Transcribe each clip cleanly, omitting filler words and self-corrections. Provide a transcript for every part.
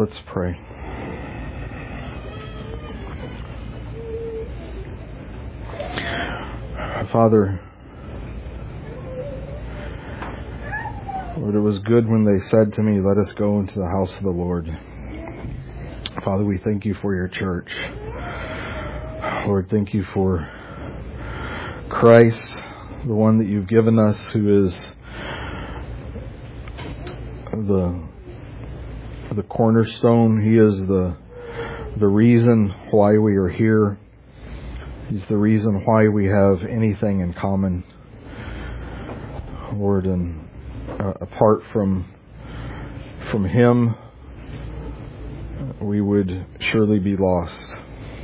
Let's pray. Father, Lord, it was good when they said to me, "Let us go into the house of the Lord." Father, we thank you for your church. Lord, thank you for Christ, the one that you've given us, who is the cornerstone. He is the reason why we are here. He's the reason why we have anything in common. Lord, and apart from Him, we would surely be lost.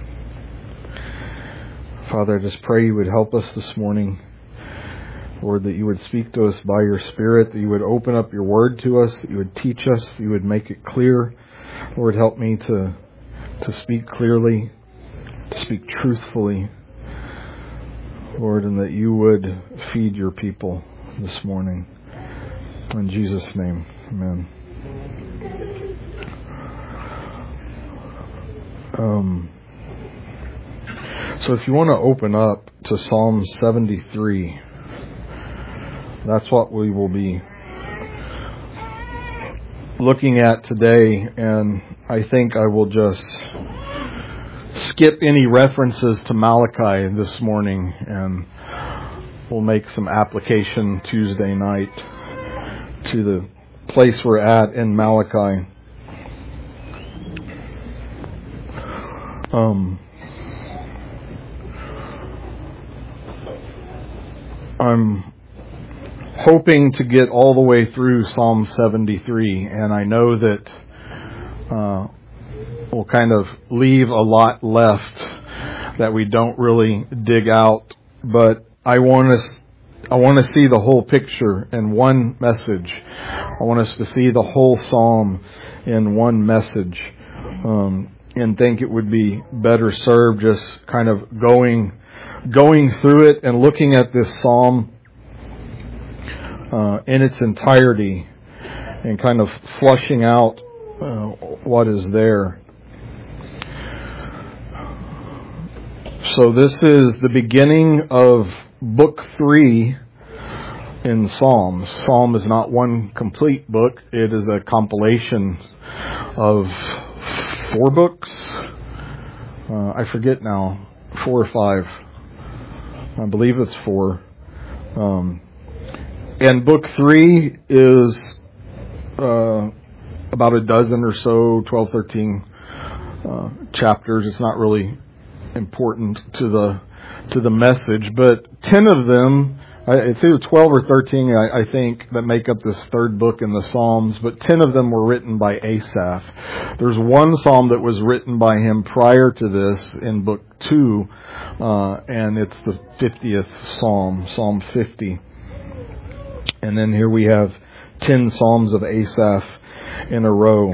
Father, I just pray you would help us this morning. Lord, that you would speak to us by your Spirit, that you would open up your word to us, that you would teach us, that you would make it clear. Lord, help me to speak clearly, to speak truthfully. Lord, and that you would feed your people this morning. In Jesus' name, amen. So if you want to open up to Psalm 73, that's what we will be looking at today, and I think I will just skip any references to Malachi this morning, and we'll make some application Tuesday night to the place we're at in Malachi. I'm hoping to get all the way through Psalm 73, and I know that we'll kind of leave a lot left that we don't really dig out, but I want to see the whole picture in one message. I want us to see the whole psalm in one message, and think it would be better served just kind of going through it and looking at this psalm in its entirety and kind of flushing out what is there. So this is the beginning of Book 3 in Psalms. Psalm is not one complete book. It is a compilation of 4 books. I forget now, 4 or 5. I believe it's 4. And Book 3 is about a dozen or so, 12, 13 chapters. It's not really important to the message, but 10 of them, it's either 12 or 13, I think, that make up this third book in the Psalms, but 10 of them were written by Asaph. There's one psalm that was written by him prior to this in Book 2, and it's the 50th psalm, Psalm 50. And then here we have 10 psalms of Asaph in a row.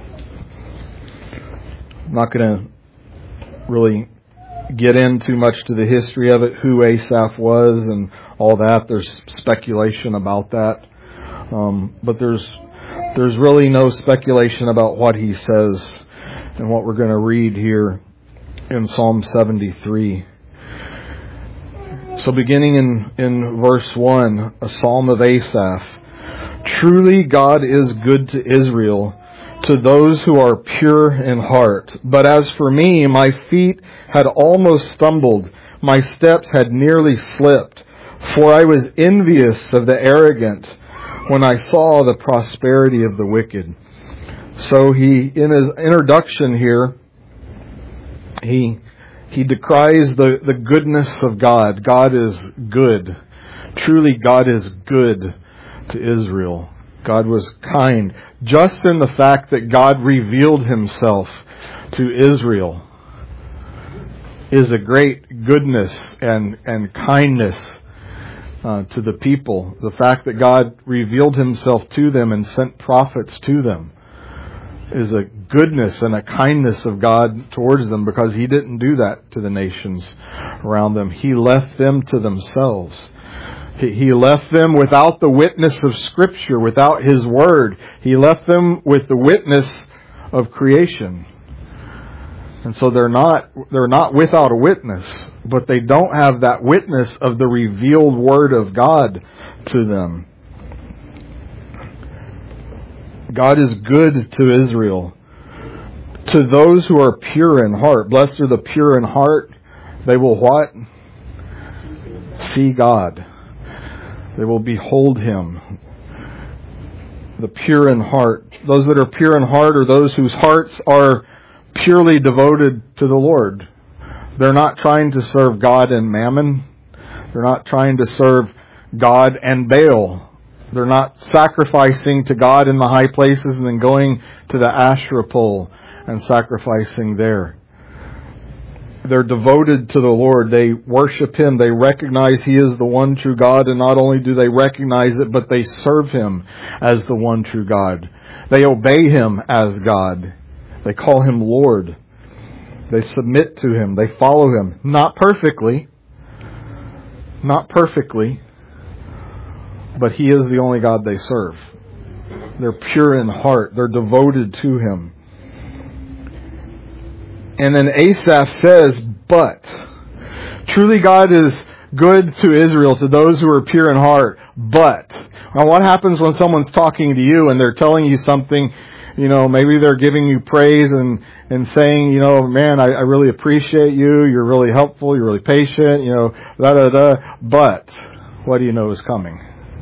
I'm not going to really get in too much to the history of it, who Asaph was and all that. There's speculation about that. But there's really no speculation about what he says and what we're going to read here in Psalm 73. So beginning in verse 1, a psalm of Asaph. Truly God is good to Israel, to those who are pure in heart. But as for me, my feet had almost stumbled, my steps had nearly slipped, for I was envious of the arrogant when I saw the prosperity of the wicked. So in his introduction here, he decries the goodness of God. God is good. Truly God is good to Israel. God was kind. Just in the fact that God revealed himself to Israel is a great goodness and kindness to the people. The fact that God revealed himself to them and sent prophets to them is a goodness and a kindness of God towards them, because he didn't do that to the nations around them. He left them to themselves. He left them without the witness of Scripture, without his word. He left them with the witness of creation. And so they're not without a witness, but they don't have that witness of the revealed Word of God to them. God is good to Israel. To those who are pure in heart. Blessed are the pure in heart. They will what? See God. They will behold Him. The pure in heart. Those that are pure in heart are those whose hearts are purely devoted to the Lord. They're not trying to serve God and Mammon. They're not trying to serve God and Baal. They're not sacrificing to God in the high places and then going to the Asherah pole and sacrificing there. They're devoted to the Lord. They worship Him. They recognize He is the one true God. And not only do they recognize it, but they serve Him as the one true God. They obey Him as God. They call Him Lord. They submit to Him. They follow Him. Not perfectly. Not perfectly. But He is the only God they serve. They're pure in heart. They're devoted to Him. And then Asaph says, but truly God is good to Israel, to those who are pure in heart. But now what happens when someone's talking to you and they're telling you something, maybe they're giving you praise and saying, man, I really appreciate you. You're really helpful. You're really patient, But what do you know is coming?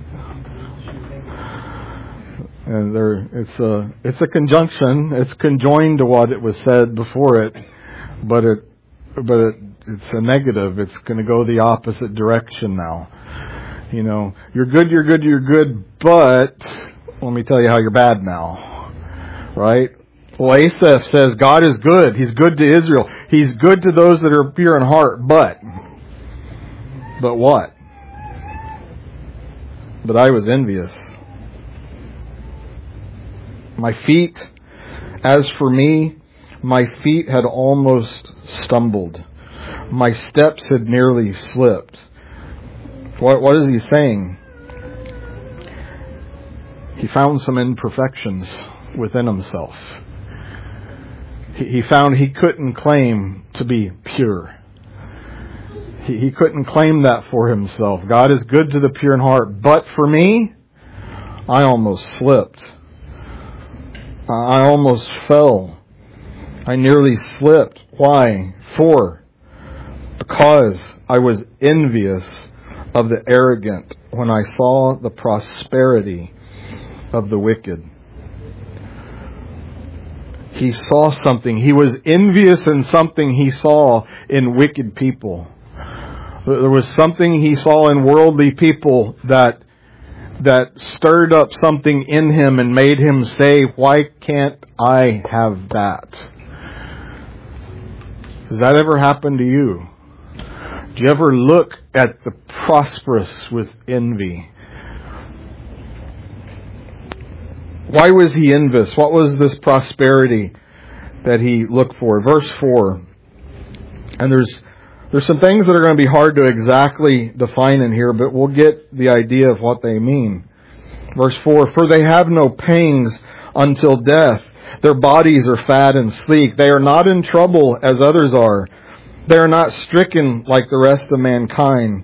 And it's a conjunction. It's conjoined to what it was said before it, but it's a negative. It's going to go the opposite direction now. You're good, but let me tell you how you're bad now. Right? Well, Asaph says God is good. He's good to Israel. He's good to those that are pure in heart, but what? But I was envious. My feet, as for me, my feet had almost stumbled. My steps had nearly slipped. What is he saying? He found some imperfections within himself. He found he couldn't claim to be pure. He couldn't claim that for himself. God is good to the pure in heart. But for me, I almost slipped. I almost fell. I nearly slipped. Why? Because I was envious of the arrogant when I saw the prosperity of the wicked. He saw something. He was envious in something he saw in wicked people. There was something he saw in worldly people that stirred up something in him and made him say, why can't I have that? Does that ever happen to you? Do you ever look at the prosperous with envy? Why was he envious? What was this prosperity that he looked for? Verse 4. And there's some things that are going to be hard to exactly define in here, but we'll get the idea of what they mean. Verse 4, for they have no pangs until death. Their bodies are fat and sleek. They are not in trouble as others are. They are not stricken like the rest of mankind.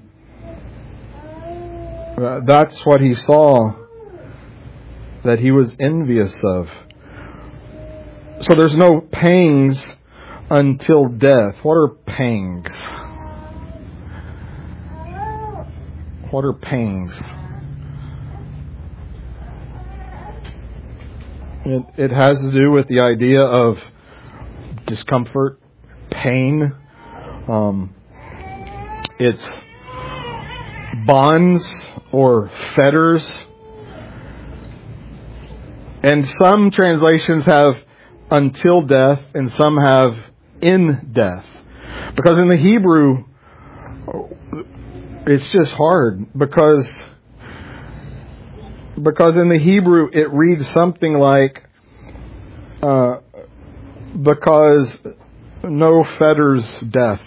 That's what he saw that he was envious of. So there's no pangs until death. What are pangs? What are pangs? It has to do with the idea of discomfort, pain. It's bonds or fetters. And some translations have until death and some have in death. Because in the Hebrew, it's just hard. Because in the Hebrew it reads something like, because no fetters death.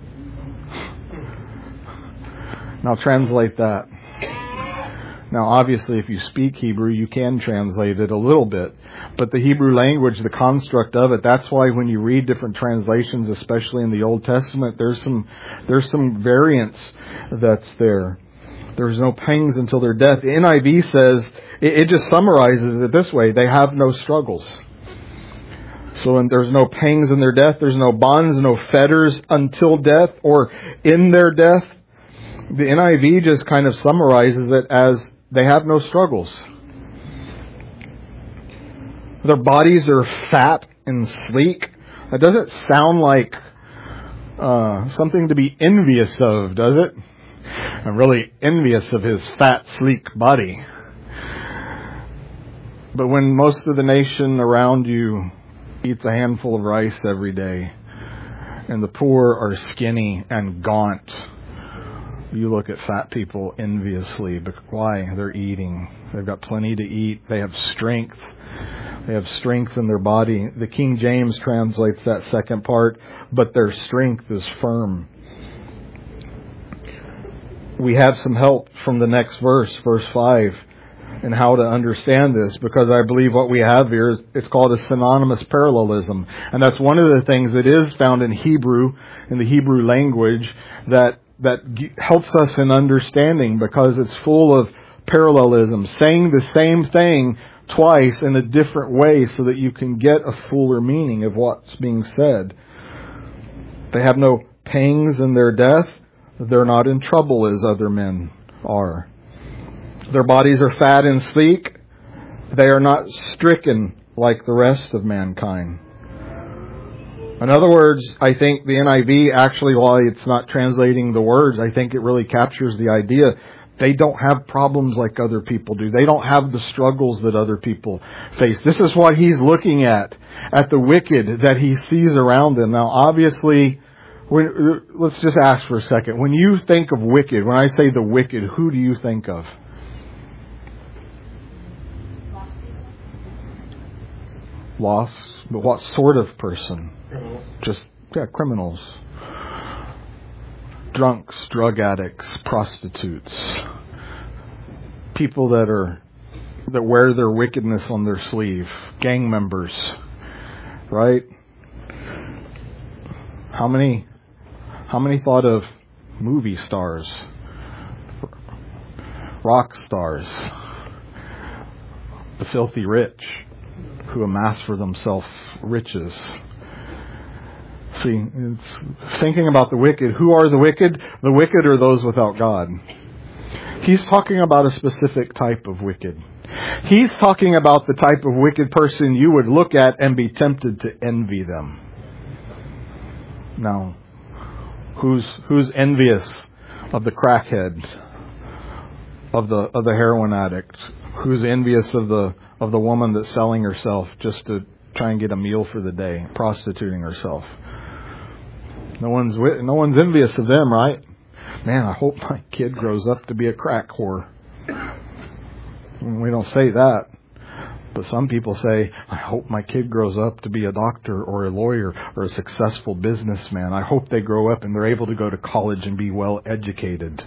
Now translate that. Now obviously if you speak Hebrew you can translate it a little bit. But the Hebrew language, the construct of it, that's why when you read different translations, especially in the Old Testament, there's some variance that's there. There's no pangs until their death. The NIV says, it just summarizes it this way: they have no struggles. So when there's no pangs in their death, there's no bonds, no fetters until death or in their death. The NIV just kind of summarizes it as they have no struggles. Their bodies are fat and sleek. That doesn't sound like something to be envious of, does it? I'm really envious of his fat, sleek body. But when most of the nation around you eats a handful of rice every day, and the poor are skinny and gaunt, you look at fat people enviously. But why? They're eating. They've got plenty to eat. They have strength. They have strength in their body. The King James translates that second part, but their strength is firm. We have some help from the next verse 5, and how to understand this, because I believe what we have here is, it's called a synonymous parallelism. And that's one of the things that is found in Hebrew, in the Hebrew language, that helps us in understanding, because it's full of parallelism, saying the same thing twice in a different way so that you can get a fuller meaning of what's being said. They have no pangs in their death. They're not in trouble as other men are. Their bodies are fat and sleek. They are not stricken like the rest of mankind. In other words, I think the NIV actually, while it's not translating the words, I think it really captures the idea. They don't have problems like other people do. They don't have the struggles that other people face. This is what he's looking at the wicked that he sees around them. Now, obviously, let's just ask for a second. When you think of wicked, when I say the wicked, who do you think of? Lost? But what sort of person? Just, criminals. Drunks, drug addicts, prostitutes. People that wear their wickedness on their sleeve. Gang members. Right? How many thought of movie stars? Rock stars? The filthy rich who amass for themselves riches. See, it's thinking about the wicked. Who are the wicked? The wicked are those without God. He's talking about a specific type of wicked. He's talking about the type of wicked person you would look at and be tempted to envy them. Now, who's envious of the crackhead, of the heroin addict? Who's envious of the woman that's selling herself just to try and get a meal for the day, prostituting herself? No one's envious of them, right? Man, I hope my kid grows up to be a crack whore. We don't say that. But some people say, I hope my kid grows up to be a doctor or a lawyer or a successful businessman. I hope they grow up and they're able to go to college and be well educated.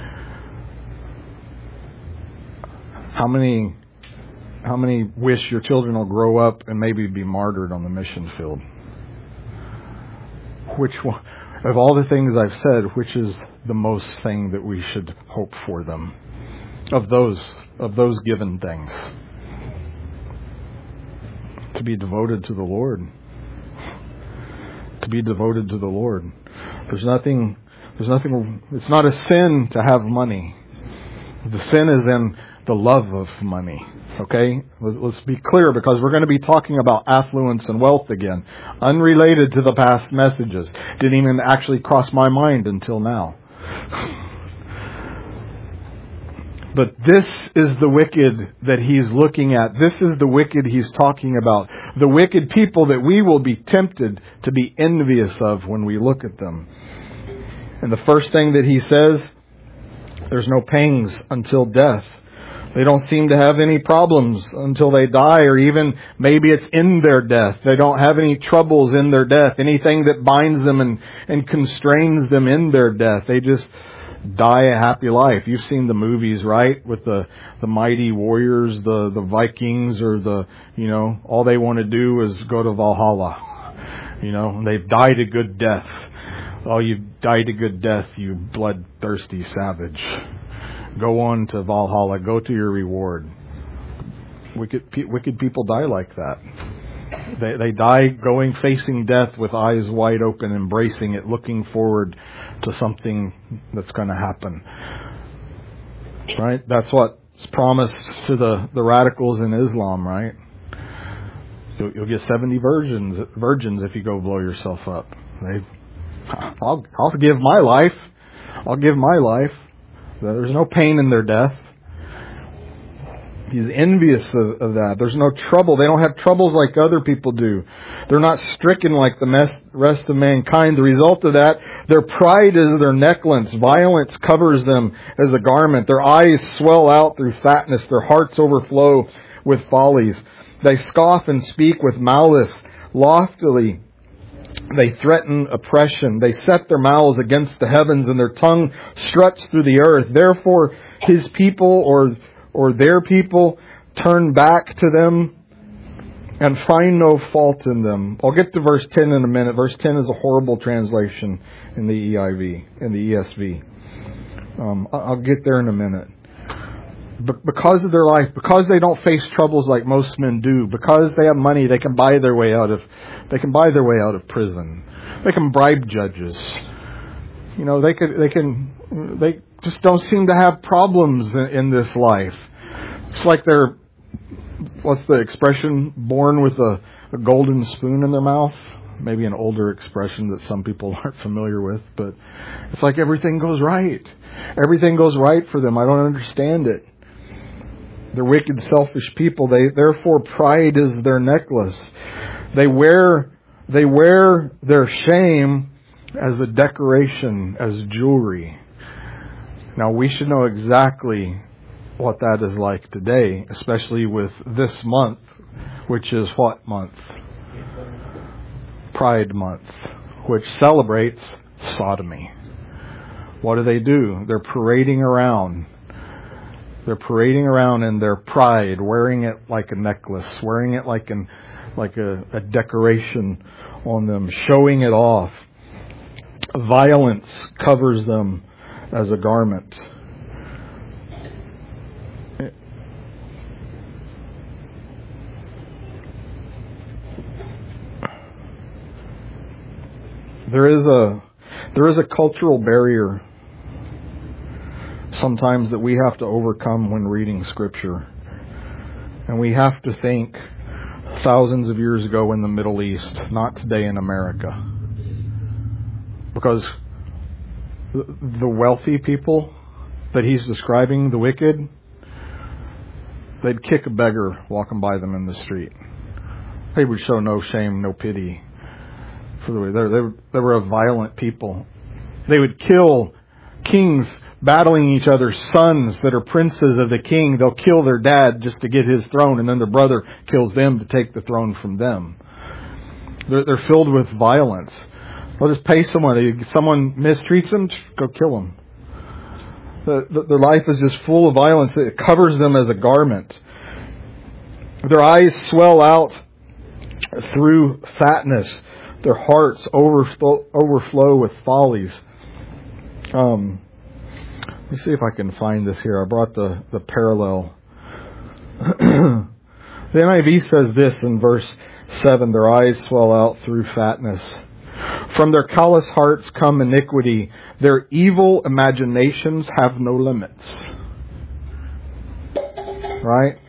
How many wish your children will grow up and maybe be martyred on the mission field? Which one, of all the things I've said, which is the most thing that we should hope for them? Of those given things. To be devoted to the Lord. To be devoted to the Lord. There's nothing, it's not a sin to have money. The sin is in the love of money. Okay? Let's be clear, because we're going to be talking about affluence and wealth again. Unrelated to the past messages. Didn't even actually cross my mind until now. But this is the wicked that he's looking at. This is the wicked he's talking about. The wicked people that we will be tempted to be envious of when we look at them. And the first thing that he says, there's no pangs until death. They don't seem to have any problems until they die, or even maybe it's in their death. They don't have any troubles in their death, anything that binds them and constrains them in their death. die a happy life. You've seen the movies, right? With the mighty warriors, the Vikings, or all they want to do is go to Valhalla. They've died a good death. Oh, you died a good death, you bloodthirsty savage. Go on to Valhalla. Go to your reward. Wicked people die like that. They die facing death with eyes wide open, embracing it, looking forward to something that's going to happen. Right? That's what's promised to the radicals in Islam, right? You'll get 70 virgins if you go blow yourself up. I'll give my life. I'll give my life. There's no pain in their death. He's envious of that. There's no trouble. They don't have troubles like other people do. They're not stricken like the rest of mankind. The result of that, their pride is their necklace. Violence covers them as a garment. Their eyes swell out through fatness. Their hearts overflow with follies. They scoff and speak with malice. Loftily, they threaten oppression. They set their mouths against the heavens, and their tongue struts through the earth. Therefore, His people or their people turn back to them and find no fault in them. I'll get to verse 10 in a minute. Verse 10 is a horrible translation in the ESV. I'll get there in a minute. But because of their life, because they don't face troubles like most men do, because they have money, they can buy their way out of prison. They can bribe judges. They just don't seem to have problems in this life. It's like they're, what's the expression, born with a golden spoon in their mouth? Maybe an older expression that some people aren't familiar with, but it's like everything goes right. Everything goes right for them. I don't understand it. They're wicked, selfish people. Therefore, pride is their necklace. They wear their shame as a decoration, as jewelry. Now, we should know exactly what that is like today, especially with this month, which is what month? Pride Month, which celebrates sodomy. What do? They're parading around. They're parading around in their pride, wearing it like a necklace, wearing it like a decoration on them, showing it off. Violence covers them as a garment. There is a cultural barrier sometimes that we have to overcome when reading Scripture. And we have to think thousands of years ago in the Middle East, not today in America. Because the wealthy people that he's describing, the wicked, they'd kick a beggar walking by them in the street. They would show no shame, no pity for the way. They were a violent people. They would kill kings battling each other's sons that are princes of the king. They'll kill their dad just to get his throne, and then their brother kills them to take the throne from them. They're filled with violence. They'll just pay someone. Someone mistreats them, go kill them. Their life is just full of violence. It covers them as a garment. Their eyes swell out through fatness. Their hearts overflow with follies. Let me see if I can find this here. I brought the parallel. The NIV says this in verse 7, their eyes swell out through fatness. From their callous hearts come iniquity. Their evil imaginations have no limits. Right?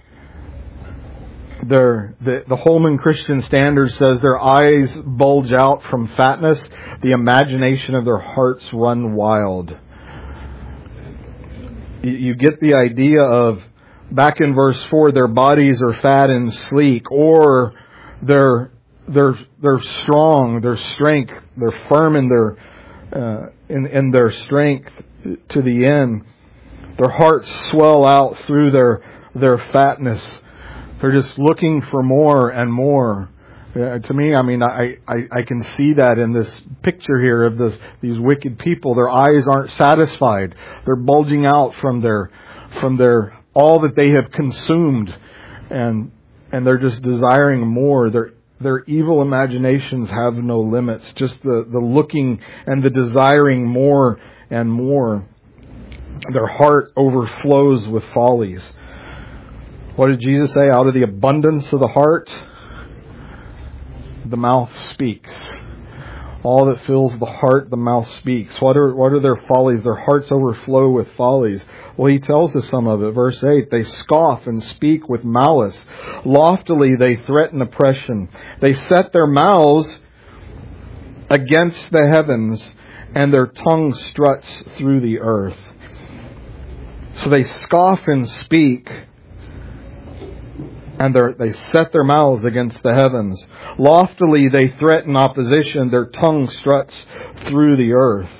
The Holman Christian Standard says their eyes bulge out from fatness. The imagination of their hearts run wild. You get the idea of, back in verse 4, their bodies are fat and sleek, or they're strong, their strength, they're firm in their strength to the end. Their hearts swell out through their fatness. They're just looking for more and more. To me, I mean, I can see that in this picture here of these wicked people. Their eyes aren't satisfied. They're bulging out from their all that they have consumed, and they're just desiring more. Their evil imaginations have no limits. Just the looking and the desiring more and more. Their heart overflows with follies. What did Jesus say? Out of the abundance of the heart, the mouth speaks. All that fills the heart, the mouth speaks. What are their follies? Their hearts overflow with follies. Well, he tells us some of it. Verse 8, they scoff and speak with malice. Loftily they threaten oppression. They set their mouths against the heavens, and their tongue struts through the earth. So they scoff and speak, and they set their mouths against the heavens. Loftily they threaten opposition. Their tongue struts through the earth.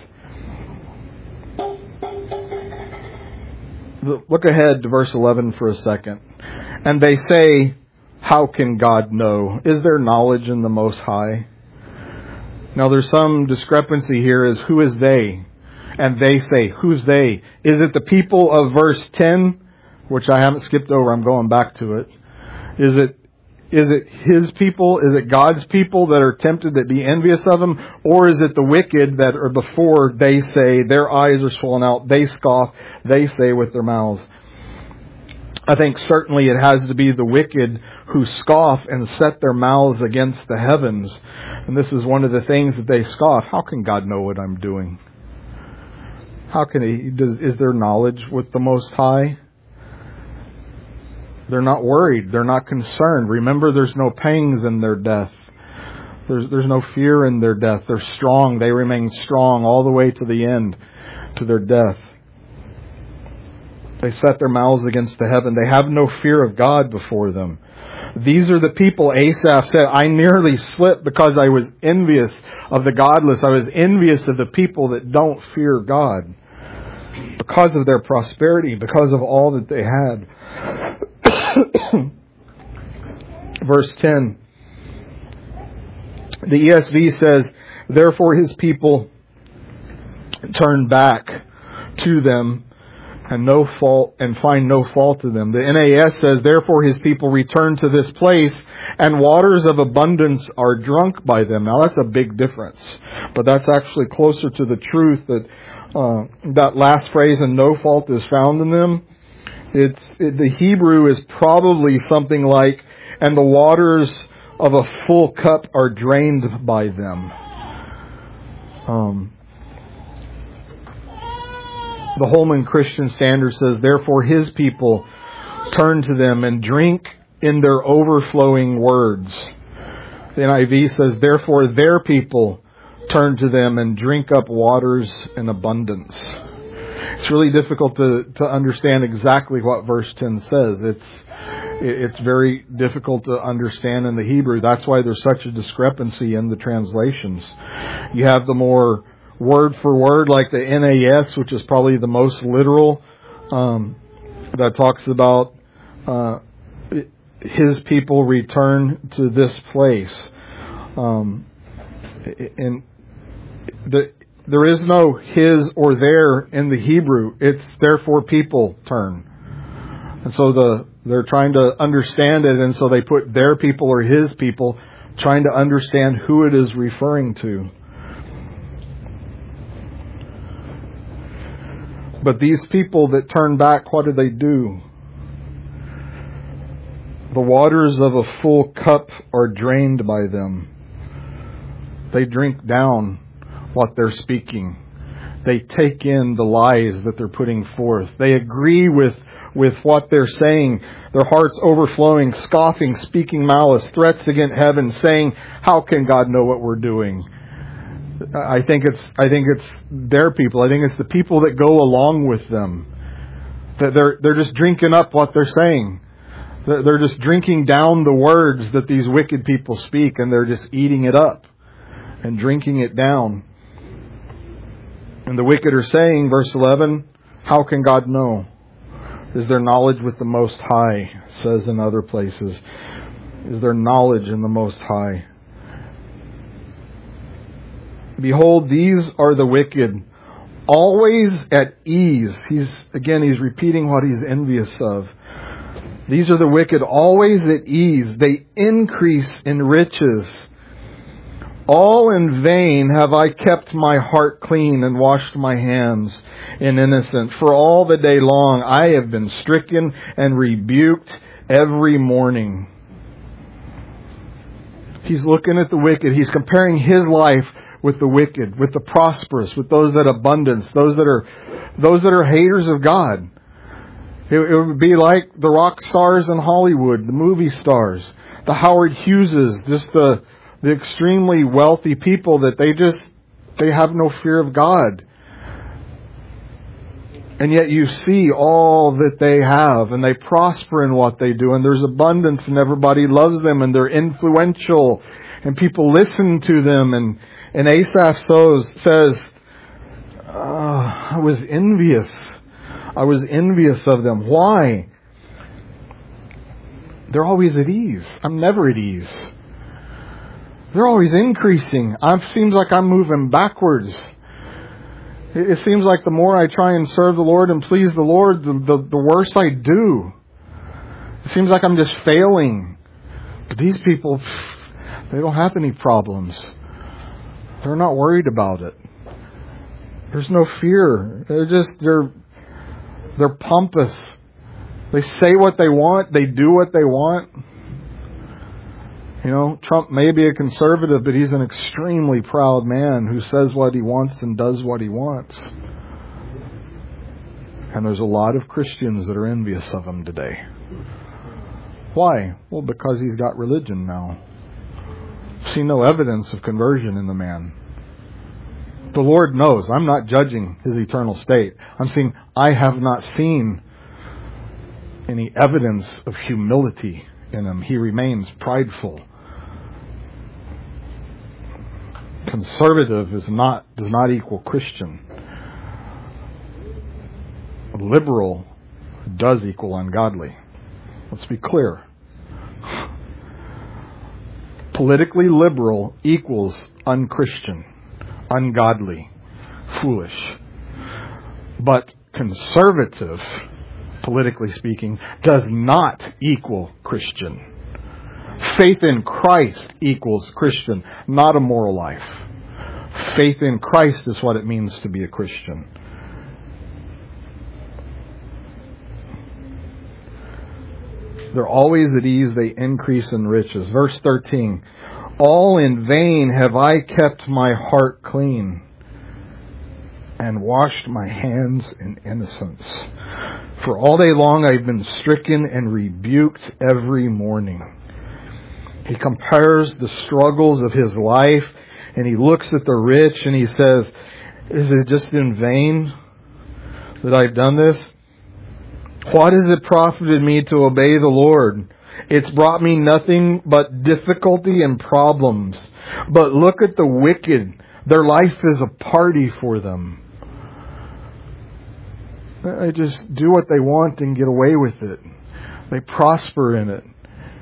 Look ahead to verse 11 for a second. And they say, how can God know? Is there knowledge in the Most High? Now there's some discrepancy here as who is they? And they say, who's they? Is it the people of verse 10? Which I haven't skipped over. I'm going back to it. Is it His people? Is it God's people that are tempted that be envious of Him? Or is it the wicked that are before they say, their eyes are swollen out, they scoff, they say with their mouths? I think certainly it has to be the wicked who scoff and set their mouths against the heavens. And this is one of the things that they scoff. How can God know what I'm doing? How can is there knowledge with the Most High? They're not worried. They're not concerned. Remember, there's no pangs in their death. There's no fear in their death. They're strong. They remain strong all the way to the end, to their death. They set their mouths against the heaven. They have no fear of God before them. These are the people Asaph said, I nearly slipped because I was envious of the godless. I was envious of the people that don't fear God. Because of their prosperity, because of all that they had. Verse 10. The ESV says, therefore His people turn back to them and find no fault in them. The NAS says, therefore His people return to this place, and waters of abundance are drunk by them. Now that's a big difference, but that's actually closer to the truth that that last phrase, and no fault is found in them. The Hebrew is probably something like, and the waters of a full cup are drained by them. The Holman Christian Standard says, therefore His people turn to them and drink in their overflowing words. The NIV says, therefore their people turn to them and drink up waters in abundance. It's really difficult to understand exactly what verse 10 says. It's very difficult to understand in the Hebrew. That's why there's such a discrepancy in the translations. You have the more word for word, like the NAS, which is probably the most literal, that talks about His people return to this place. There is no His or their in the Hebrew. It's therefore people turn. And so they're trying to understand it, and so they put their people or His people, trying to understand who it is referring to. But these people that turn back, what do? The waters of a full cup are drained by them. They drink down what they're speaking. They take in the lies that they're putting forth. They agree with what they're saying. Their hearts overflowing, scoffing, speaking malice, threats against heaven, saying, how can God know what we're doing? I think it's their people. I think it's the people that go along with them. That they're just drinking up what they're saying. They're just drinking down the words that these wicked people speak, and they're just eating it up and drinking it down. And the wicked are saying, verse 11, how can God know? Is there knowledge with the Most High? It says in other places. is their knowledge in the Most High. Behold, these are the wicked, always at ease. He's repeating what he's envious of. These are the wicked, always at ease. They increase in riches. All in vain have I kept my heart clean and washed my hands in innocence. For all the day long I have been stricken and rebuked every morning. He's looking at the wicked. He's comparing his life with the wicked, with the prosperous, with those that abundance, those that are haters of God. It would be like the rock stars in Hollywood, the movie stars, the Howard Hugheses, just the extremely wealthy people that they have no fear of God. And yet you see all that they have, and they prosper in what they do, and there's abundance, and everybody loves them, and they're influential, and people listen to them. And Asaph says, I was envious. I was envious of them. Why? They're always at ease. I'm never at ease. They're always increasing. It seems like I'm moving backwards. It seems like the more I try and serve the Lord and please the Lord, the worse I do. It seems like I'm just failing. But these people, they don't have any problems. They're not worried about it. There's no fear. They're pompous. They say what they want. They do what they want. You know, Trump may be a conservative, but he's an extremely proud man who says what he wants and does what he wants. And there's a lot of Christians that are envious of him today. Why? Well, because he's got religion now. I've seen no evidence of conversion in the man. The Lord knows. I'm not judging his eternal state. I'm saying I have not seen any evidence of humility in him. He remains prideful. Conservative does not equal Christian. Liberal does equal ungodly. Let's be clear. Politically liberal equals unchristian, ungodly, foolish. But conservative, politically speaking, does not equal Christian. Faith in Christ equals Christian, not a moral life. Faith in Christ is what it means to be a Christian. They're always at ease, they increase in riches. Verse 13, all in vain have I kept my heart clean and washed my hands in innocence. For all day long I've been stricken and rebuked every morning. He compares the struggles of his life, and he looks at the rich and he says, is it just in vain that I've done this? What has it profited me to obey the Lord? It's brought me nothing but difficulty and problems. But look at the wicked. Their life is a party for them. They just do what they want and get away with it. They prosper in it.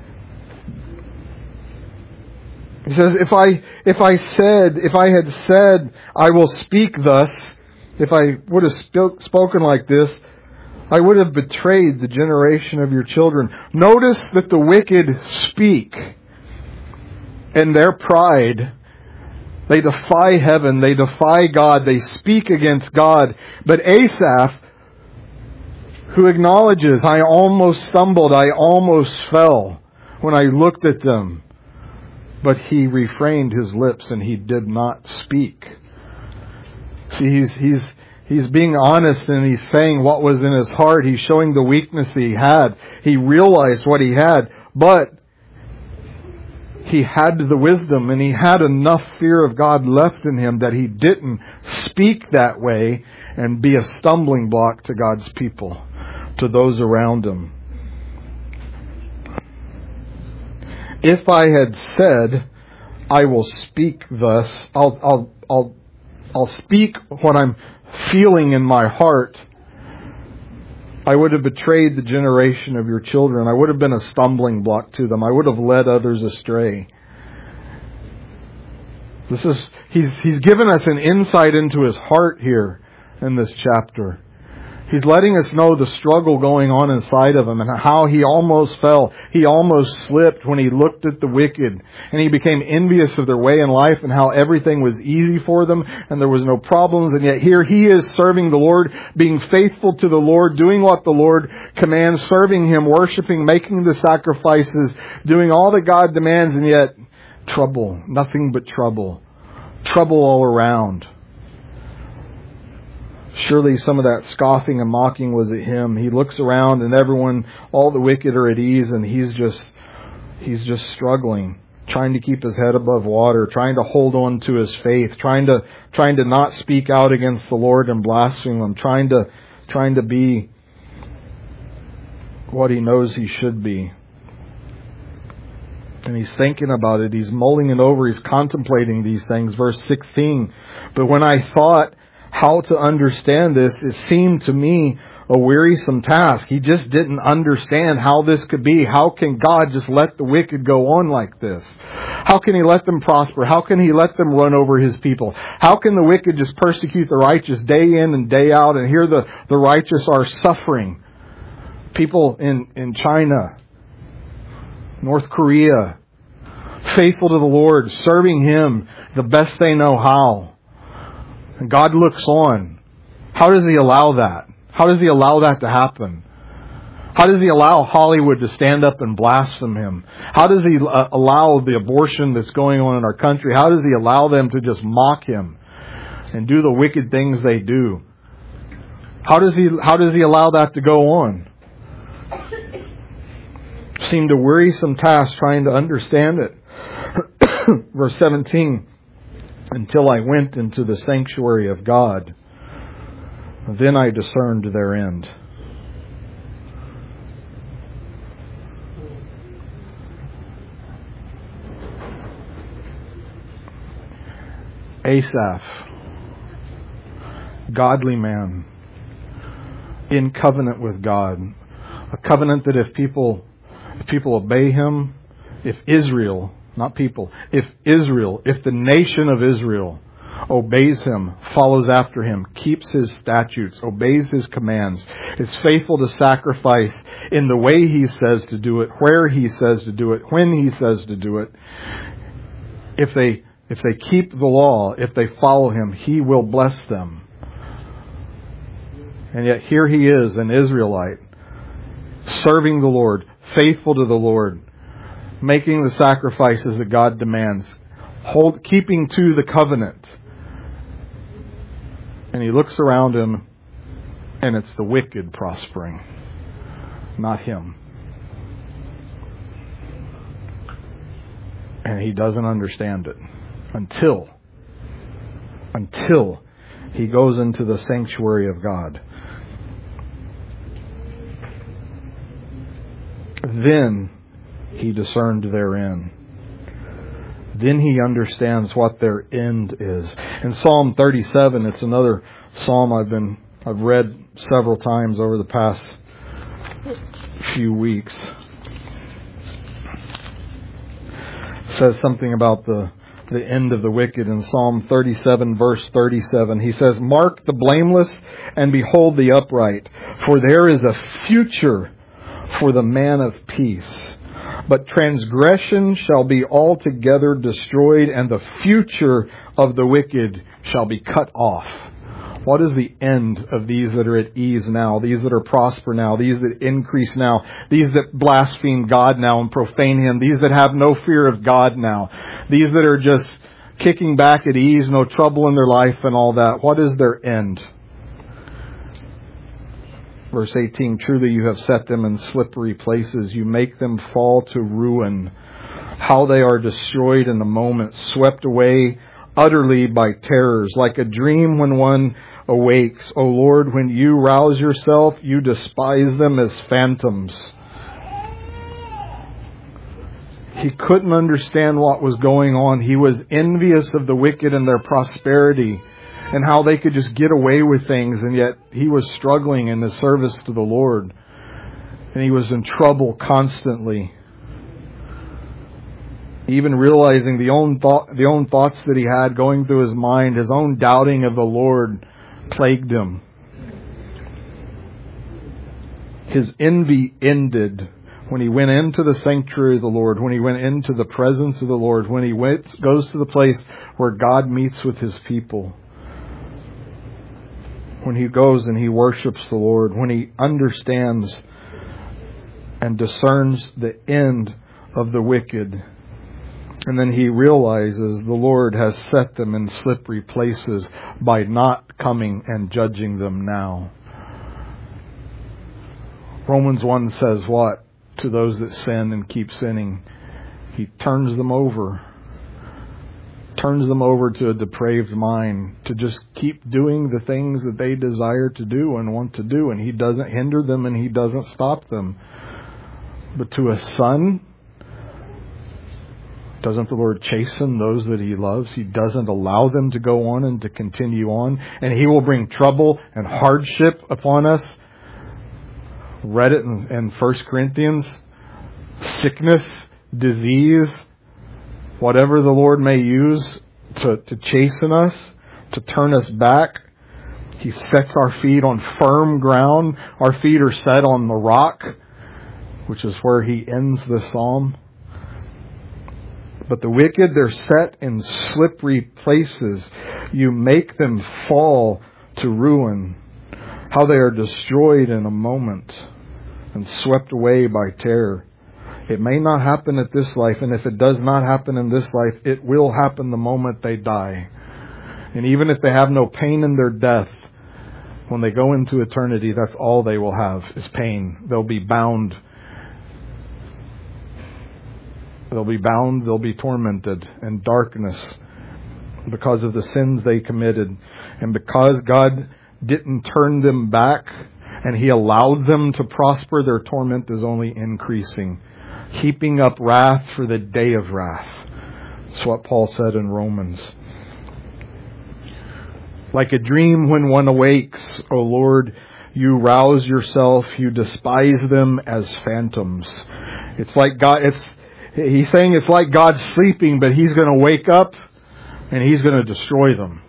He says, if I had said, I will speak thus, if I would have spoken like this, I would have betrayed the generation of your children. Notice that the wicked speak. In their pride, they defy heaven, they defy God, they speak against God. But Asaph, who acknowledges, I almost stumbled, I almost fell when I looked at them. But he refrained his lips and he did not speak. See, he's being honest and he's saying what was in his heart. He's showing the weakness that he had. He realized what he had, but he had the wisdom and he had enough fear of God left in him that he didn't speak that way and be a stumbling block to God's people, to those around him. If I had said, I will speak thus, I'll speak what I'm feeling in my heart, I would have betrayed the generation of your children. I would have been a stumbling block to them. I would have led others astray. He's given us an insight into his heart here in this chapter. He's letting us know the struggle going on inside of him and how he almost fell. He almost slipped when he looked at the wicked and he became envious of their way in life and how everything was easy for them and there was no problems. And yet here he is serving the Lord, being faithful to the Lord, doing what the Lord commands, serving him, worshiping, making the sacrifices, doing all that God demands, and yet trouble, nothing but trouble. Trouble all around. Surely some of that scoffing and mocking was at him. He looks around and everyone, all the wicked are at ease, and he's just struggling, trying to keep his head above water, trying to hold on to his faith, trying to not speak out against the Lord and blaspheme him, trying to be what he knows he should be. And he's thinking about it. He's mulling it over. He's contemplating these things. Verse 16. But when I thought how to understand this, it seemed to me a wearisome task. He just didn't understand how this could be. How can God just let the wicked go on like this? How can He let them prosper? How can He let them run over His people? How can the wicked just persecute the righteous day in and day out? And here the righteous are suffering. People in China, North Korea, faithful to the Lord, serving Him the best they know how. And God looks on. How does He allow that? How does He allow that to happen? How does He allow Hollywood to stand up and blaspheme Him? How does He allow the abortion that's going on in our country? How does He allow them to just mock Him and do the wicked things they do? How does He allow that to go on? Seemed a wearisome task trying to understand it. Verse 17, until I went into the sanctuary of God, then I discerned their end. Asaph, godly man, in covenant with God. A covenant that if people obey Him, if Israel, not people, if the nation of Israel obeys Him, follows after Him, keeps His statutes, obeys His commands, is faithful to sacrifice in the way He says to do it, where He says to do it, when He says to do it, if they keep the law, if they follow Him, He will bless them. And yet here he is, an Israelite, serving the Lord, faithful to the Lord, making the sacrifices that God demands, keeping to the covenant. And he looks around him, and it's the wicked prospering, not him. And he doesn't understand it until he goes into the sanctuary of God. Then he discerned their end. Then he understands what their end is. In Psalm 37, it's another psalm I've read several times over the past few weeks. It says something about the end of the wicked in Psalm 37, verse 37. He says, "Mark the blameless and behold the upright, for there is a future for the man of peace. But transgression shall be altogether destroyed, and the future of the wicked shall be cut off." What is the end of these that are at ease now? These that are prosper now? These that increase now? These that blaspheme God now and profane Him? These that have no fear of God now? These that are just kicking back at ease, no trouble in their life and all that? What is their end? Verse 18, "Truly you have set them in slippery places. You make them fall to ruin. How they are destroyed in the moment, swept away utterly by terrors, like a dream when one awakes. O Lord, when you rouse yourself, you despise them as phantoms." He couldn't understand what was going on. He was envious of the wicked and their prosperity. and how they could just get away with things, and yet he was struggling in his service to the Lord. And he was in trouble constantly. Even realizing the own thoughts that he had going through his mind, his own doubting of the Lord plagued him. His envy ended when he went into the sanctuary of the Lord, when he went into the presence of the Lord, when he goes to the place where God meets with His people. When he goes and he worships the Lord, when he understands and discerns the end of the wicked. And then he realizes the Lord has set them in slippery places by not coming and judging them now. Romans 1 says what? To those that sin and keep sinning, He turns them over. Turns them over to a depraved mind to just keep doing the things that they desire to do and want to do. And He doesn't hinder them and He doesn't stop them. But to a son, doesn't the Lord chasten those that He loves? He doesn't allow them to go on and to continue on. And He will bring trouble and hardship upon us. Read it in 1 Corinthians. Sickness, disease, whatever the Lord may use to chasten us, to turn us back. He sets our feet on firm ground. Our feet are set on the rock, which is where He ends the psalm. But the wicked, they're set in slippery places. You make them fall to ruin. How they are destroyed in a moment and swept away by terror. It may not happen at this life, and if it does not happen in this life, it will happen the moment they die. And even if they have no pain in their death, when they go into eternity, that's all they will have is pain. They'll be bound. They'll be tormented in darkness because of the sins they committed. And because God didn't turn them back and He allowed them to prosper, their torment is only increasing. Heaping up wrath for the day of wrath. That's what Paul said in Romans. Like a dream when one awakes, O Lord, you rouse yourself, you despise them as phantoms. It's like God, He's saying it's like God's sleeping, but He's going to wake up and He's going to destroy them.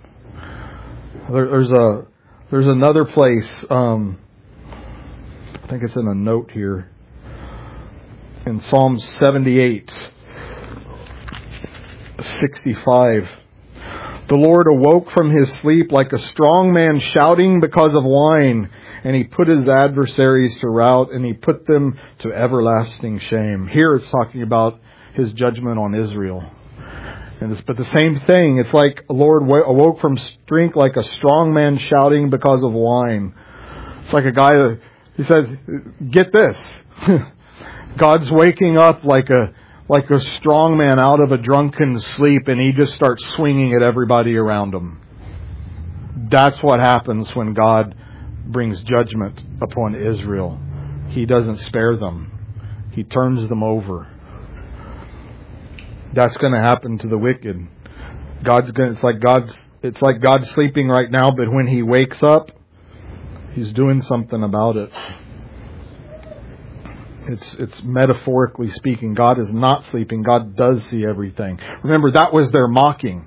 There's another place, I think it's in a note here, in Psalm 78, 65. The Lord awoke from His sleep like a strong man shouting because of wine, and He put his adversaries to rout, and He put them to everlasting shame. Here it's talking about His judgment on Israel. But the same thing, it's like the Lord awoke from drink like a strong man shouting because of wine. It's like a guy, he says, get this. God's waking up like a strong man out of a drunken sleep, and he just starts swinging at everybody around him. That's what happens when God brings judgment upon Israel. He doesn't spare them. He turns them over. That's going to happen to the wicked. It's like God's sleeping right now, but when He wakes up, He's doing something about it. It's metaphorically speaking. God is not sleeping. God does see everything. Remember, that was their mocking.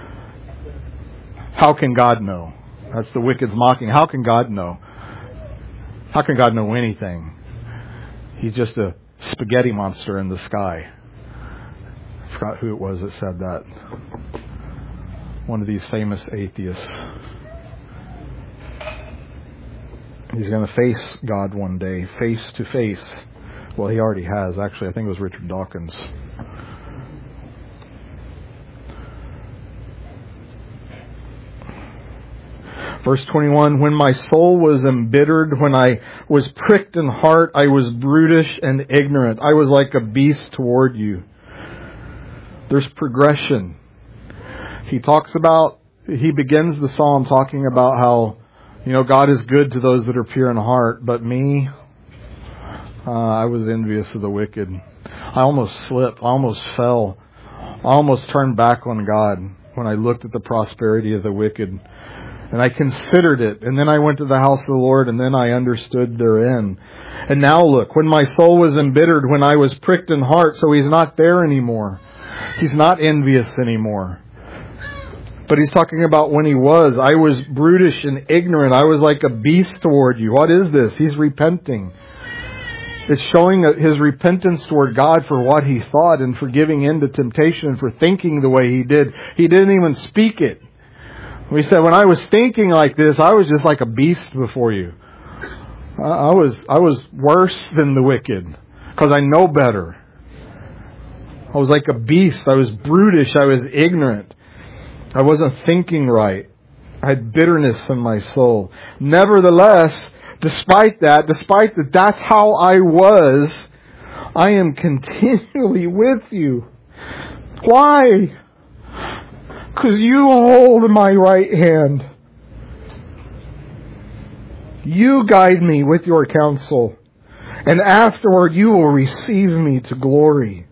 How can God know? That's the wicked's mocking. How can God know? How can God know anything? He's just a spaghetti monster in the sky. I forgot who it was that said that. One of these famous atheists. He's going to face God one day, face to face. Well, he already has. Actually, I think it was Richard Dawkins. Verse 21, when my soul was embittered, when I was pricked in heart, I was brutish and ignorant. I was like a beast toward you. There's progression. He begins the psalm talking about how, God is good to those that are pure in heart, but me, I was envious of the wicked. I almost slipped. I almost fell. I almost turned back on God when I looked at the prosperity of the wicked. And I considered it. And then I went to the house of the Lord, and then I understood therein. And now look, when my soul was embittered, when I was pricked in heart, so He's not there anymore. He's not envious anymore. But He's talking about when He was. I was brutish and ignorant. I was like a beast toward you. What is this? He's repenting. It's showing His repentance toward God for what He thought and for giving in to temptation and for thinking the way He did. He didn't even speak it. He said, when I was thinking like this, I was just like a beast before you. I was worse than the wicked because I know better. I was like a beast. I was brutish. I was ignorant. I wasn't thinking right. I had bitterness in my soul. Nevertheless, despite that that's how I was, I am continually with you. Why? Because you hold my right hand. You guide me with your counsel, and afterward you will receive me to glory.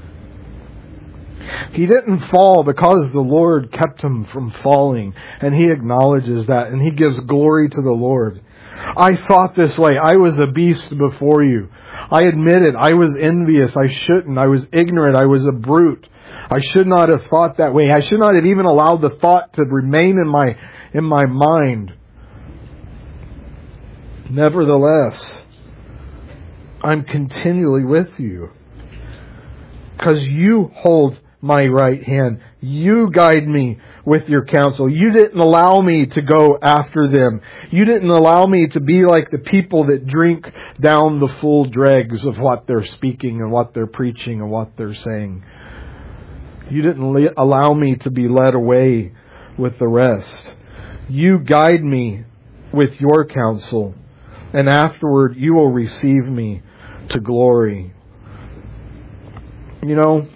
He didn't fall because the Lord kept him from falling, and he acknowledges that, and he gives glory to the Lord. I thought this way. I was a beast before you. I admit it. I was envious. I shouldn't. I was ignorant. I was a brute. I should not have thought that way. I should not have even allowed the thought to remain in my mind. Nevertheless, I'm continually with you. Because you hold my right hand. You guide me with your counsel. You didn't allow me to go after them. You didn't allow me to be like the people that drink down the full dregs of what they're speaking and what they're preaching and what they're saying. You didn't allow me to be led away with the rest. You guide me with your counsel, and afterward you will receive me to glory. You know,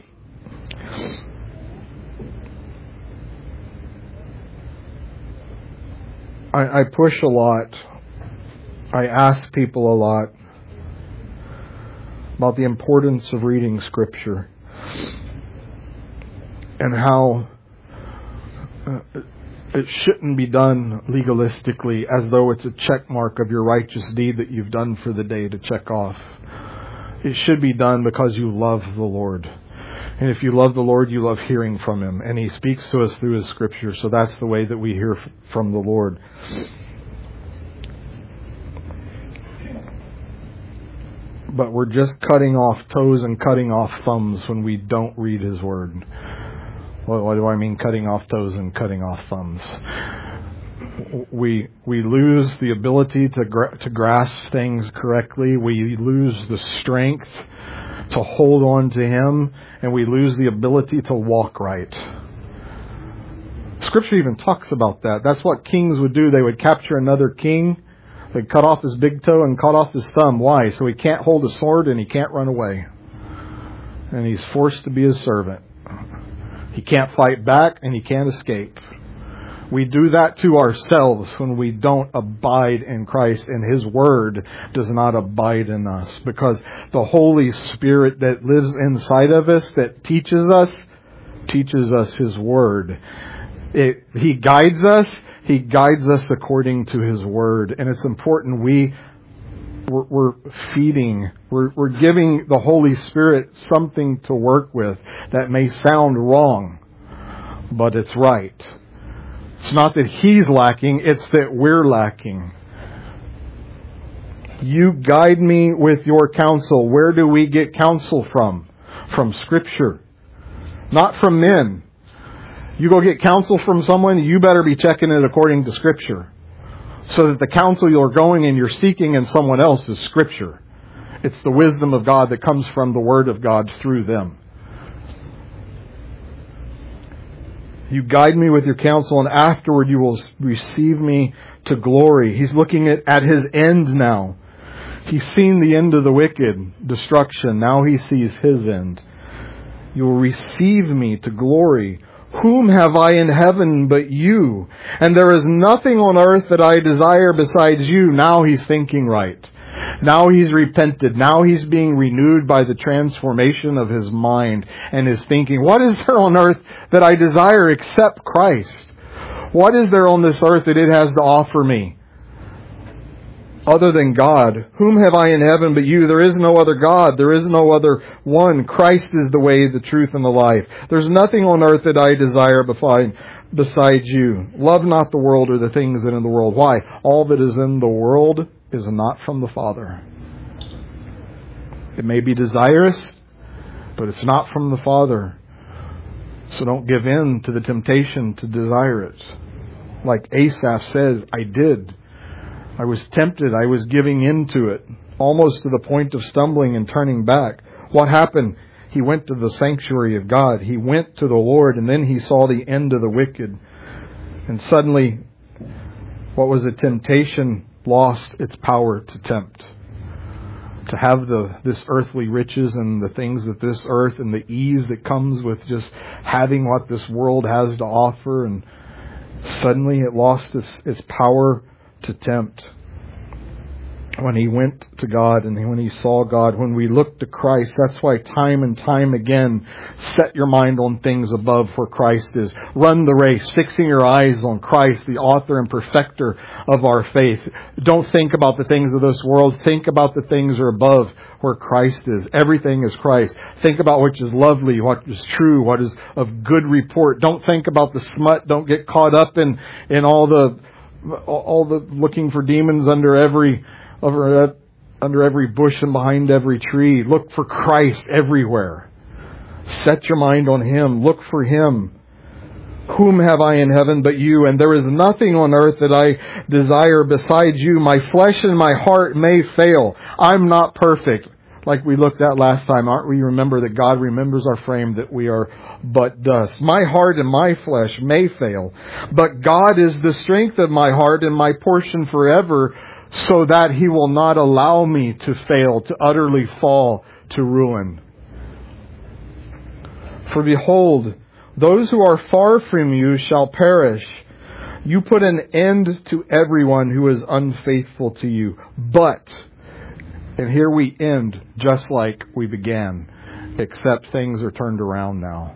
I push a lot. I ask people a lot about the importance of reading Scripture and how it shouldn't be done legalistically as though it's a check mark of your righteous deed that you've done for the day to check off. It should be done because you love the Lord. And if you love the Lord, you love hearing from Him. And He speaks to us through His Scripture. So that's the way that we hear from the Lord. But we're just cutting off toes and cutting off thumbs when we don't read His Word. What do I mean cutting off toes and cutting off thumbs? We lose the ability to grasp things correctly. We lose the strength to hold on to Him, and we lose the ability to walk right. Scripture even talks about that. That's what kings would do. They would capture another king. They'd cut off his big toe and cut off his thumb. Why? So he can't hold a sword and he can't run away. And he's forced to be a servant. He can't fight back and he can't escape. We do that to ourselves when we don't abide in Christ and His Word does not abide in us. Because the Holy Spirit that lives inside of us, that teaches us His Word. He guides us. He guides us according to His Word. And it's important we're feeding, we're giving the Holy Spirit something to work with that may sound wrong, but it's right. It's not that He's lacking, it's that we're lacking. You guide me with your counsel. Where do we get counsel from? From Scripture. Not from men. You go get counsel from someone, you better be checking it according to Scripture. So that the counsel you're going and you're seeking in someone else is Scripture. It's the wisdom of God that comes from the Word of God through them. You guide me with your counsel, and afterward you will receive me to glory. He's looking at His end now. He's seen the end of the wicked, destruction. Now He sees His end. You will receive me to glory. Whom have I in heaven but you? And there is nothing on earth that I desire besides you. Now he's thinking right. Now he's repented. Now he's being renewed by the transformation of his mind and his thinking. What is there on earth that I desire except Christ? What is there on this earth that it has to offer me other than God? Whom have I in heaven but you? There is no other God. There is no other one. Christ is the way, the truth, and the life. There's nothing on earth that I desire besides you. Love not the world or the things that are in the world. Why? All that is in the world is not from the Father. It may be desirous, but it's not from the Father. So don't give in to the temptation to desire it. Like Asaph says, I did. I was tempted. I was giving in to it, almost to the point of stumbling and turning back. What happened? He went to the sanctuary of God. He went to the Lord, and then he saw the end of the wicked. And suddenly, what was a temptation lost its power to tempt. To have this earthly riches and the things that this earth and the ease that comes with just having what this world has to offer, and suddenly it lost its power to tempt. When he went to God and when he saw God, when we look to Christ, that's why time and time again, set your mind on things above where Christ is. Run the race, fixing your eyes on Christ, the author and perfecter of our faith. Don't think about the things of this world. Think about the things that are above where Christ is. Everything is Christ. Think about which is lovely, what is true, what is of good report. Don't think about the smut. Don't get caught up in all the looking for demons under every bush and behind every tree. Look for Christ everywhere. Set your mind on Him. Look for Him. Whom have I in heaven but you? And there is nothing on earth that I desire besides you. My flesh and my heart may fail. I'm not perfect. Like we looked at last time, aren't we? Remember that God remembers our frame, that we are but dust. My heart and my flesh may fail, but God is the strength of my heart and my portion forever, so that He will not allow me to fail, to utterly fall to ruin. For behold, those who are far from you shall perish. You put an end to everyone who is unfaithful to you. But, and here we end just like we began, except things are turned around now.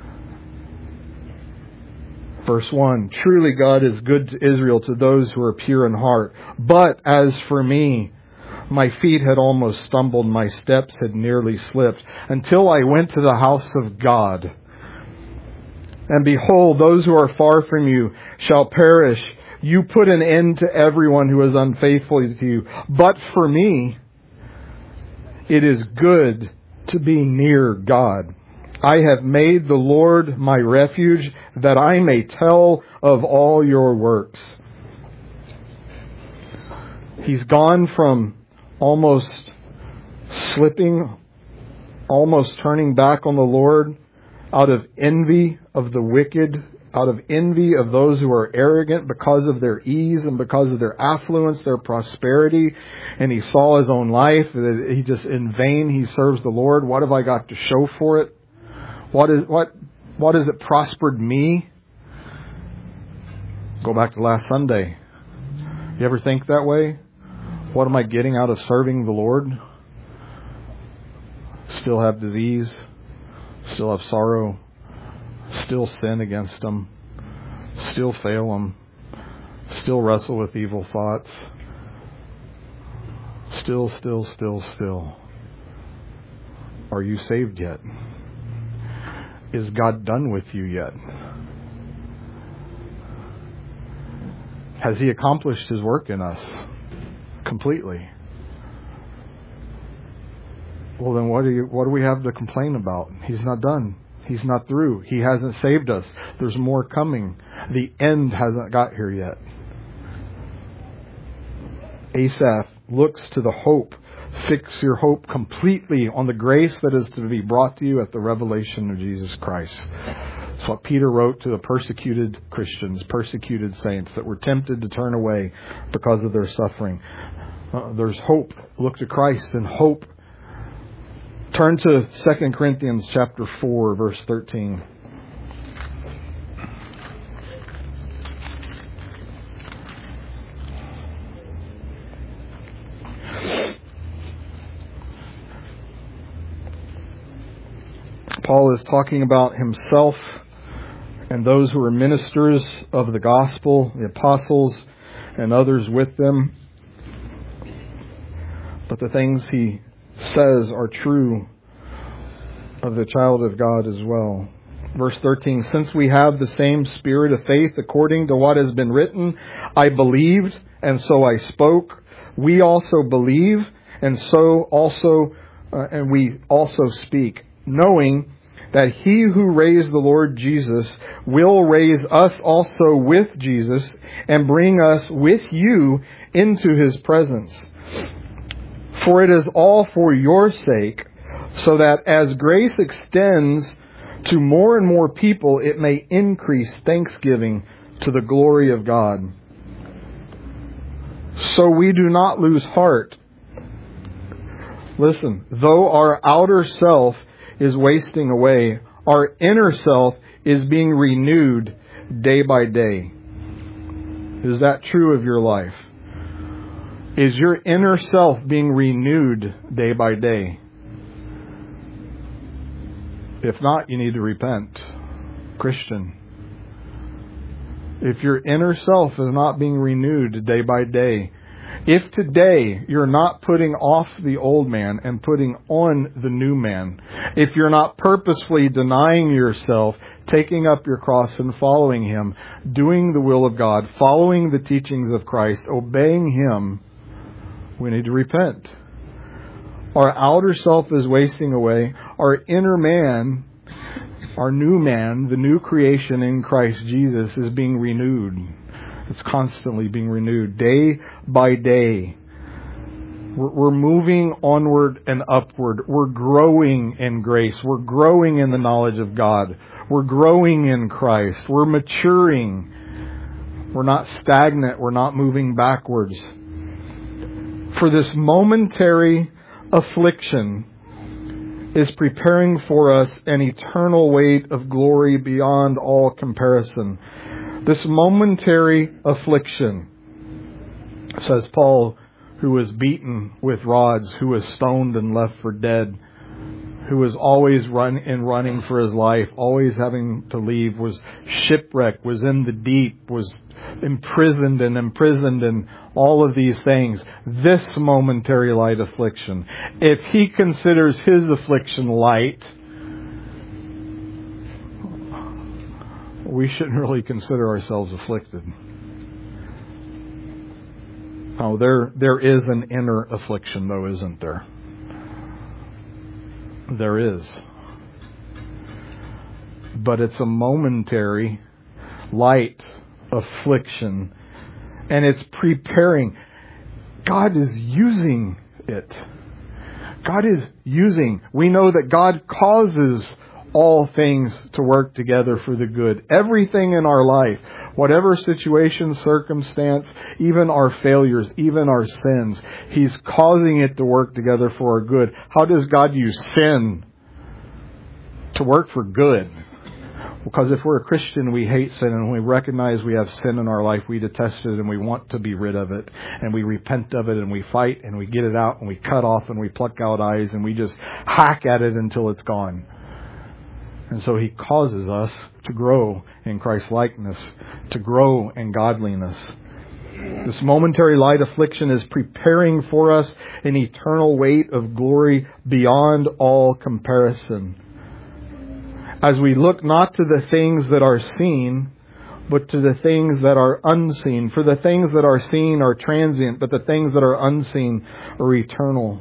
Verse 1, truly God is good to Israel, to those who are pure in heart. But as for me, my feet had almost stumbled, my steps had nearly slipped, until I went to the house of God. And behold, those who are far from you shall perish. You put an end to everyone who is unfaithful to you. But for me, it is good to be near God. I have made the Lord my refuge, that I may tell of all your works. He's gone from almost slipping, almost turning back on the Lord, out of envy of the wicked, out of envy of those who are arrogant because of their ease and because of their affluence, their prosperity. And he saw his own life. He just in vain he serves the Lord. What have I got to show for it? What has it prospered me? Go back to last Sunday. You ever think that way? What am I getting out of serving the Lord? Still have disease, still have sorrow, still sin against Him, still fail Him, still wrestle with evil thoughts, still. Are you saved yet? Is God done with you yet? Has He accomplished His work in us completely? Well, then what do we have to complain about? He's not done. He's not through. He hasn't saved us. There's more coming. The end hasn't got here yet. Asaph looks to the hope. Fix your hope completely on the grace that is to be brought to you at the revelation of Jesus Christ. That's what Peter wrote to the persecuted Christians, persecuted saints that were tempted to turn away because of their suffering. There's hope. Look to Christ and hope. Turn to 2 Corinthians chapter 4, verse 13. Paul is talking about himself and those who were ministers of the gospel, the apostles, and others with them. But the things he says are true of the child of God as well. Verse 13, since we have the same spirit of faith according to what has been written, I believed, and so I spoke. We also believe, and we also speak, knowing that he who raised the Lord Jesus will raise us also with Jesus and bring us with you into his presence. For it is all for your sake, so that as grace extends to more and more people, it may increase thanksgiving to the glory of God. So we do not lose heart. Listen, though our outer self is wasting away, our inner self is being renewed day by day. Is that true of your life? Is your inner self being renewed day by day? If not, you need to repent. Christian, if your inner self is not being renewed day by day, if today you're not putting off the old man and putting on the new man, if you're not purposefully denying yourself, taking up your cross and following him, doing the will of God, following the teachings of Christ, obeying him, we need to repent. Our outer self is wasting away. Our inner man, our new man, the new creation in Christ Jesus is being renewed. It's constantly being renewed day by day. We're moving onward and upward. We're growing in grace. We're growing in the knowledge of God. We're growing in Christ. We're maturing. We're not stagnant. We're not moving backwards. For this momentary affliction is preparing for us an eternal weight of glory beyond all comparison. This momentary affliction, says Paul, who was beaten with rods, who was stoned and left for dead, who was always running for his life, always having to leave, was shipwrecked, was in the deep, was imprisoned and all of these things. This momentary light affliction, if he considers his affliction light, we shouldn't really consider ourselves afflicted. Oh, there is an inner affliction, though, isn't there? There is. But it's a momentary light affliction, and it's preparing. God is using it. God is using. We know that God causes all things to work together for the good. Everything in our life, whatever situation, circumstance, even our failures, even our sins, He's causing it to work together for our good. How does God use sin to work for good? Because if we're a Christian, we hate sin, and when we recognize we have sin in our life, we detest it and we want to be rid of it, and we repent of it, and we fight, and we get it out, and we cut off, and we pluck out eyes, and we just hack at it until it's gone. And so He causes us to grow in Christ's likeness, to grow in godliness. This momentary light affliction is preparing for us an eternal weight of glory beyond all comparison. As we look not to the things that are seen, but to the things that are unseen. For the things that are seen are transient, but the things that are unseen are eternal.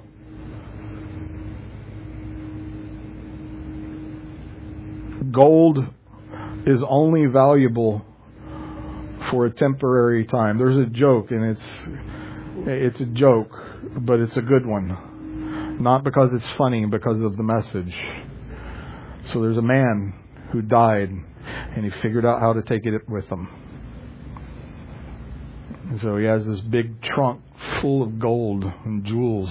Gold is only valuable for a temporary time. There's a joke, and it's a joke, but it's a good one. Not because it's funny, because of the message. So there's a man who died, and he figured out how to take it with him. And so he has this big trunk full of gold and jewels.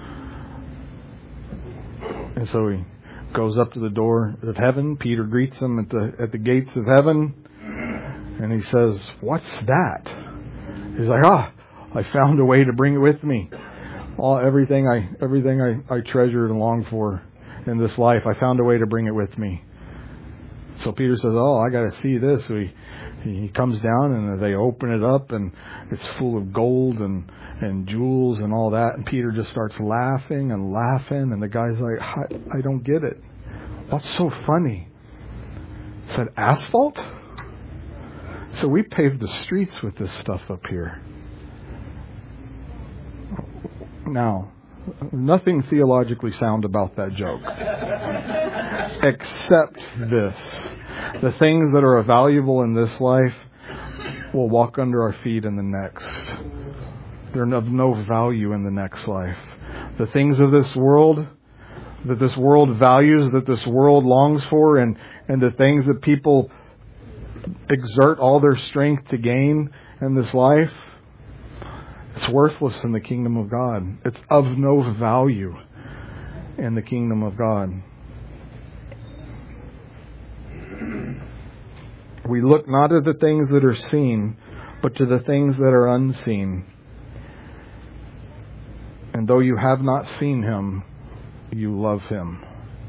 And so he goes up to the door of heaven. Peter greets him at the gates of heaven. And he says, "What's that?" He's like, I found a way to bring it with me. Everything I treasured and longed for in this life, I found a way to bring it with me. So Peter says, "Oh, I got to see this." So he comes down and they open it up and it's full of gold and jewels and all that. And Peter just starts laughing and laughing. And the guy's like, I don't get it. What's so funny? He said, asphalt? So we paved the streets with this stuff up here. Now, nothing theologically sound about that joke. Except this. The things that are valuable in this life will walk under our feet in the next. They're of no value in the next life. The things of this world, that this world values, that this world longs for, and the things that people exert all their strength to gain in this life, it's worthless in the kingdom of God. It's of no value in the kingdom of God. We look not at the things that are seen, but to the things that are unseen. And though you have not seen Him, you love Him.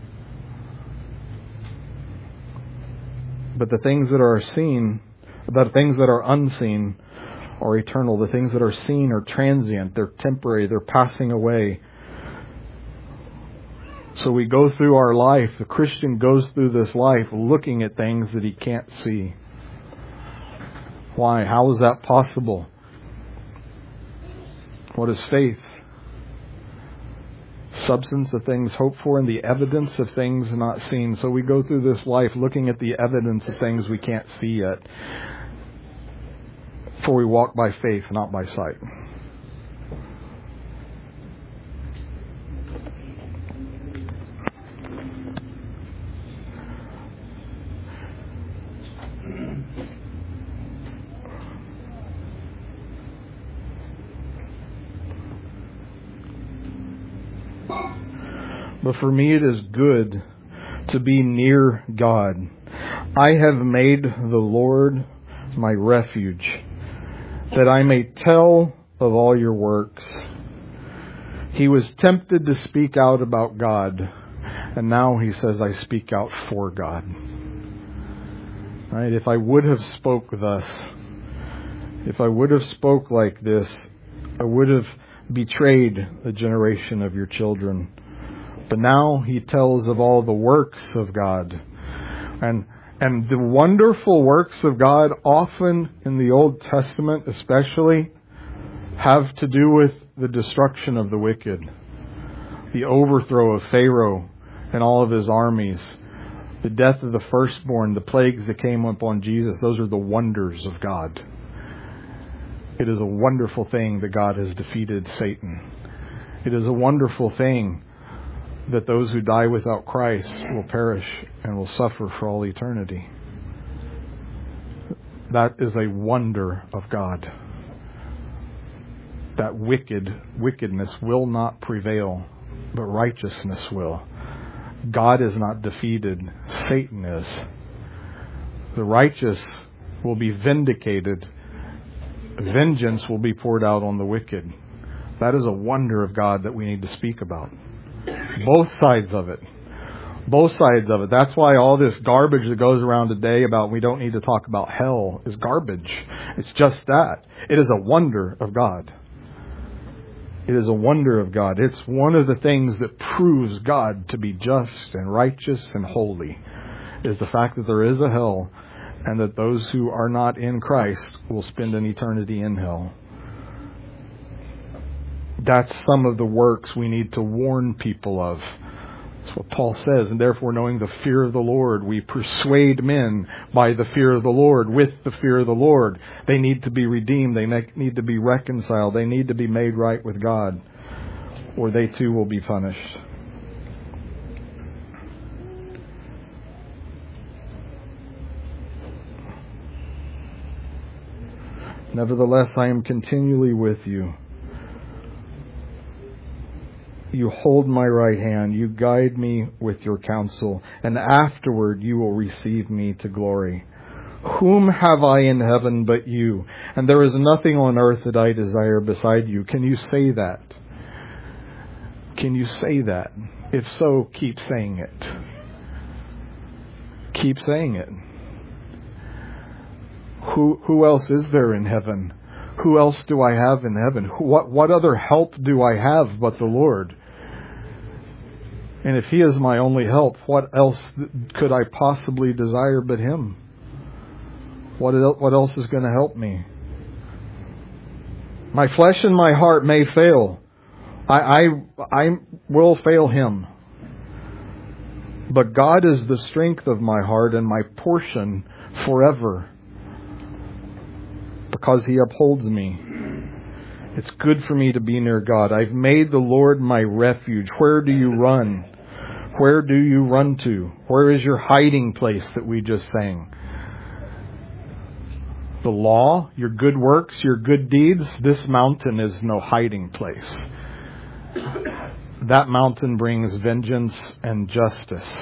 But the things that are seen, the things that are unseen, are eternal. The things that are seen are transient. They're temporary. They're passing away. So we go through our life, the Christian goes through this life looking at things that he can't see. Why? How is that possible? What is faith? Substance of things hoped for and the evidence of things not seen. So we go through this life looking at the evidence of things we can't see yet. For we walk by faith, not by sight. But for me it is good to be near God. I have made the Lord my refuge, that I may tell of all your works. He was tempted to speak out about God, and now he says, I speak out for God. Right? If I would have spoke thus, if I would have spoke like this, I would have betrayed the generation of your children. But now he tells of all the works of God. And the wonderful works of God, often in the Old Testament especially, have to do with the destruction of the wicked. The overthrow of Pharaoh and all of his armies. The death of the firstborn, the plagues that came upon Jesus. Those are the wonders of God. It is a wonderful thing that God has defeated Satan. It is a wonderful thing that those who die without Christ will perish and will suffer for all eternity. That is a wonder of God. That wickedness will not prevail, but righteousness will. God is not defeated, Satan is. The righteous will be vindicated. Vengeance will be poured out on the wicked. That is a wonder of God that we need to speak about. Both sides of it. Both sides of it. That's why all this garbage that goes around today about we don't need to talk about hell is garbage. It's just that. It is a wonder of God. It is a wonder of God. It's one of the things that proves God to be just and righteous and holy, is the fact that there is a hell and that those who are not in Christ will spend an eternity in hell. That's some of the works we need to warn people of. That's what Paul says. And therefore, knowing the fear of the Lord, we persuade men by the fear of the Lord, with the fear of the Lord. They need to be redeemed. They need to be reconciled. They need to be made right with God, or they too will be punished. Nevertheless, I am continually with you. You hold my right hand, you guide me with your counsel, and afterward you will receive me to glory. Whom have I in heaven but you? And there is nothing on earth that I desire beside you. Can you say that? Can you say that? If so, keep saying it. keep saying it. Who else is there in heaven? Who else do I have in heaven? What other help do I have but the Lord? And if He is my only help, what else could I possibly desire but Him? What else is going to help me? My flesh and my heart may fail. I will fail Him. But God is the strength of my heart and my portion forever, because He upholds me. It's good for me to be near God. I've made the Lord my refuge. Where do you run? Where do you run to? Where is your hiding place that we just sang? The law, your good works, your good deeds, this mountain is no hiding place. That mountain brings vengeance and justice.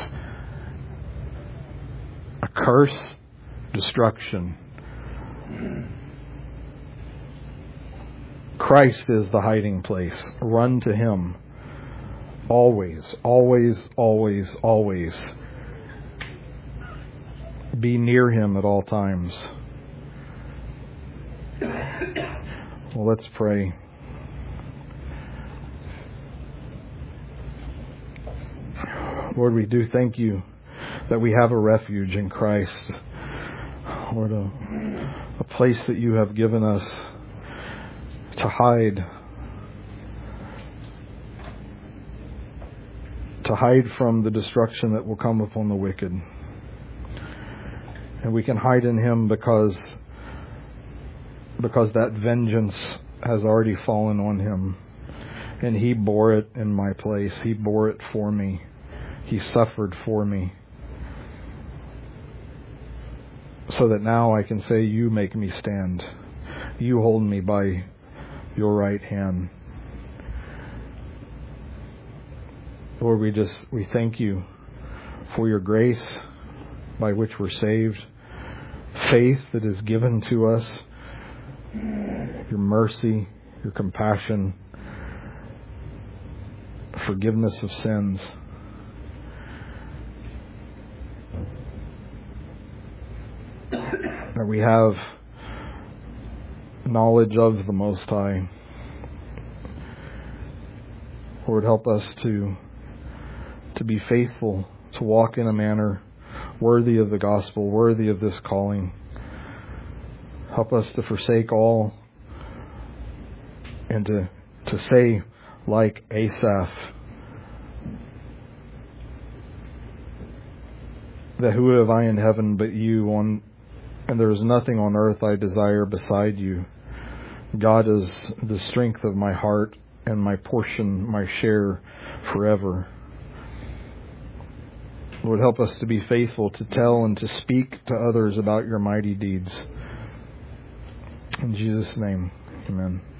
A curse, destruction. Christ is the hiding place. Run to Him. Always, always, always, always. Be near Him at all times. Well, let's pray. Lord, we do thank You that we have a refuge in Christ. Lord, a place that You have given us to hide from the destruction that will come upon the wicked. And we can hide in Him because that vengeance has already fallen on Him. And He bore it in my place. He bore it for me. He suffered for me. So that now I can say, You make me stand. You hold me by Your right hand. Lord, we thank You for Your grace by which we're saved, faith that is given to us, Your mercy, Your compassion, forgiveness of sins. That we have knowledge of the Most High. Lord, help us to be faithful, to walk in a manner worthy of the gospel, worthy of this calling. Help us to forsake all and to say, like Asaph, that who have I in heaven but You, and there is nothing on earth I desire beside You. God is the strength of my heart and my portion, my share forever. Lord, help us to be faithful to tell and to speak to others about Your mighty deeds. In Jesus' name, amen.